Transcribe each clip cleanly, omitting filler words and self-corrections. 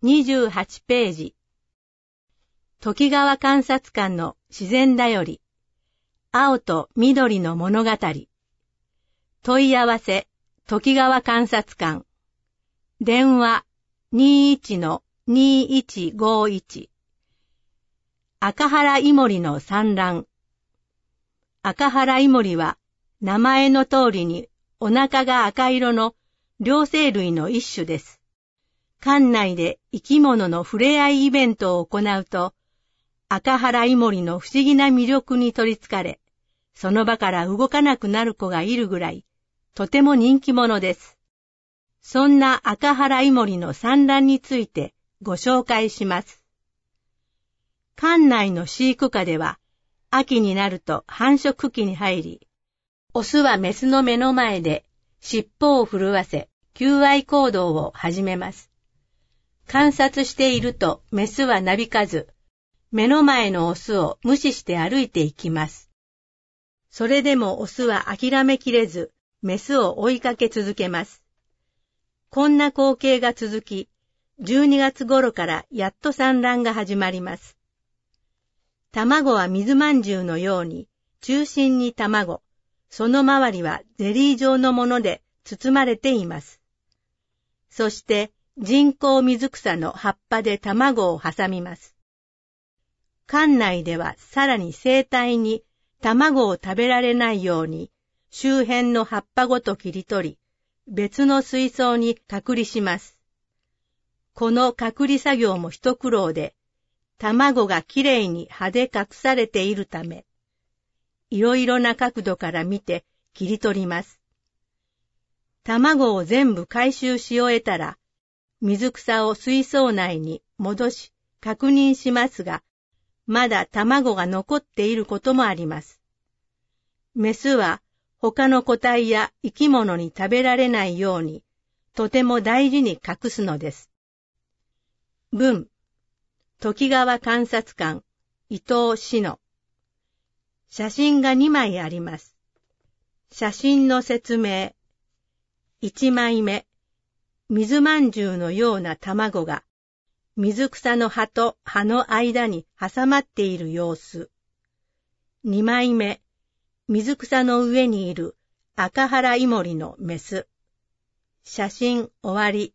28ページ。時川観察館の自然だより、青と緑の物語。問い合わせ、時川観察館。電話 21-2151。赤原イモリの産卵。赤原イモリは名前の通りにお腹が赤色の両生類の一種です。館内で生き物の触れ合いイベントを行うと、赤原イモリの不思議な魅力に取りつかれ、その場から動かなくなる子がいるぐらい、とても人気者です。そんな赤原イモリの産卵についてご紹介します。館内の飼育下では、秋になると繁殖期に入り、オスはメスの目の前で尻尾を震わせ、求愛行動を始めます。観察しているとメスはなびかず、目の前のオスを無視して歩いていきます。それでもオスは諦めきれず、メスを追いかけ続けます。こんな光景が続き、12月頃からやっと産卵が始まります。卵は水まんじゅうのように、中心に卵、その周りはゼリー状のもので包まれています。そして人工水草の葉っぱで卵を挟みます。館内ではさらに生態に卵を食べられないように周辺の葉っぱごと切り取り、別の水槽に隔離します。この隔離作業も一苦労で、卵がきれいに葉で隠されているため、いろいろな角度から見て切り取ります。卵を全部回収し終えたら、水草を水槽内に戻し確認しますが、まだ卵が残っていることもあります。メスは他の個体や生き物に食べられないように、とても大事に隠すのです。文、時川観察館、伊藤志乃。写真が2枚あります。写真の説明。1枚目、水まんじゅうのような卵が、水草の葉と葉の間に挟まっている様子。2枚目、水草の上にいる赤原イモリのメス。写真終わり。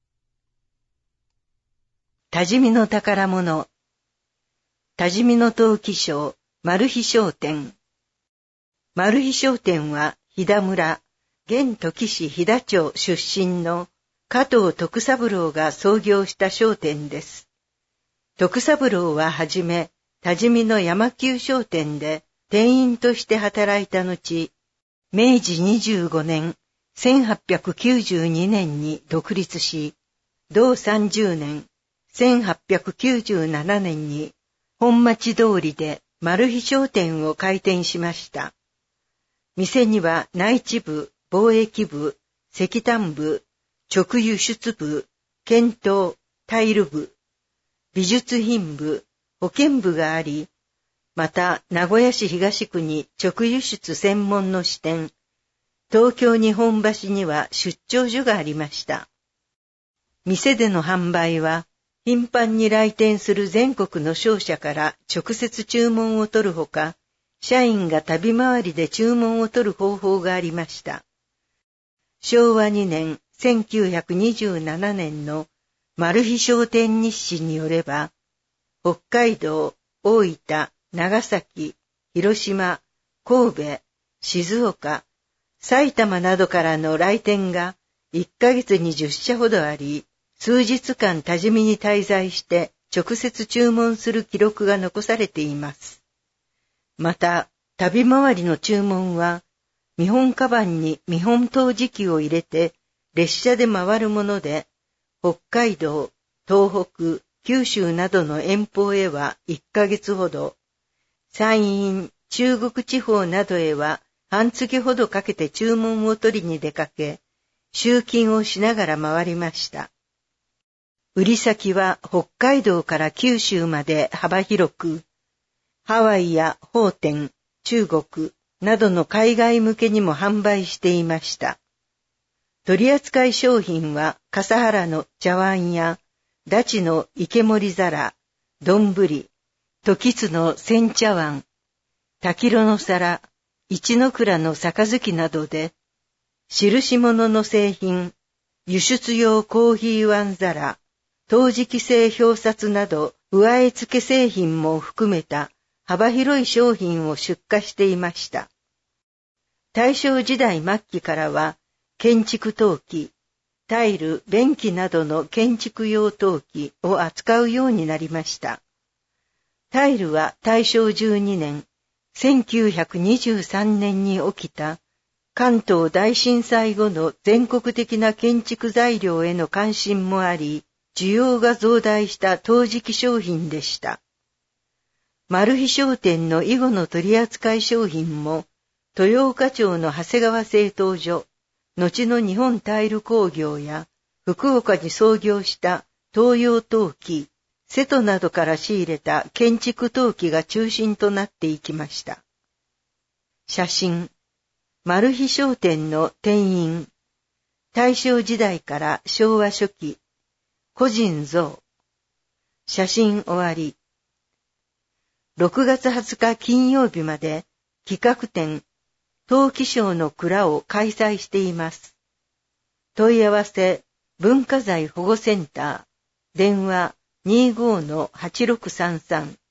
多治見の宝物。多治見の陶器商、マル秘商店。マル秘商店は、飛騨村、現土岐市飛騨町出身の加藤徳三郎が創業した商店です。徳三郎ははじめ、多治見の山久商店で店員として働いた後、明治25年、1892年に独立し、同30年、1897年に本町通りでマル秘商店を開店しました。店には内地部、貿易部、石炭部、直輸出部、検討、タイル部、美術品部、保健部があり、また名古屋市東区に直輸出専門の支店、東京日本橋には出張所がありました。店での販売は、頻繁に来店する全国の商社から直接注文を取るほか、社員が旅回りで注文を取る方法がありました。昭和2年1927年のマル秘商店日誌によれば、北海道、大分、長崎、広島、神戸、静岡、埼玉などからの来店が1ヶ月に10社ほどあり、数日間多治見に滞在して直接注文する記録が残されています。また、旅回りの注文は、見本カバンに見本陶磁器を入れて列車で回るもので、北海道、東北、九州などの遠方へは1ヶ月ほど、山陰、中国地方などへは半月ほどかけて注文を取りに出かけ、集金をしながら回りました。売り先は北海道から九州まで幅広く、ハワイや奉天、中国などの海外向けにも販売していました。取扱い商品は笠原の茶碗やダチの池盛り皿、丼、時津の煎茶碗、滝炉の皿、一の蔵の杯などで、印物の製品、輸出用コーヒーワン皿、陶磁器製表札など、植え付け製品も含めた幅広い商品を出荷していました。大正時代末期からは、建築陶器、タイル、便器などの建築用陶器を扱うようになりました。タイルは大正12年、1923年に起きた関東大震災後の全国的な建築材料への関心もあり、需要が増大した陶磁器商品でした。マル秘商店の以後の取扱い商品も、豊岡町の長谷川製陶所、後の日本タイル工業や、福岡に創業した東洋陶器、瀬戸などから仕入れた建築陶器が中心となっていきました。写真、マル秘商店の店員、大正時代から昭和初期、個人像。写真終わり。6月20日金曜日まで企画展、陶器商の蔵を開催しています。問い合わせ、文化財保護センター、電話 25-8633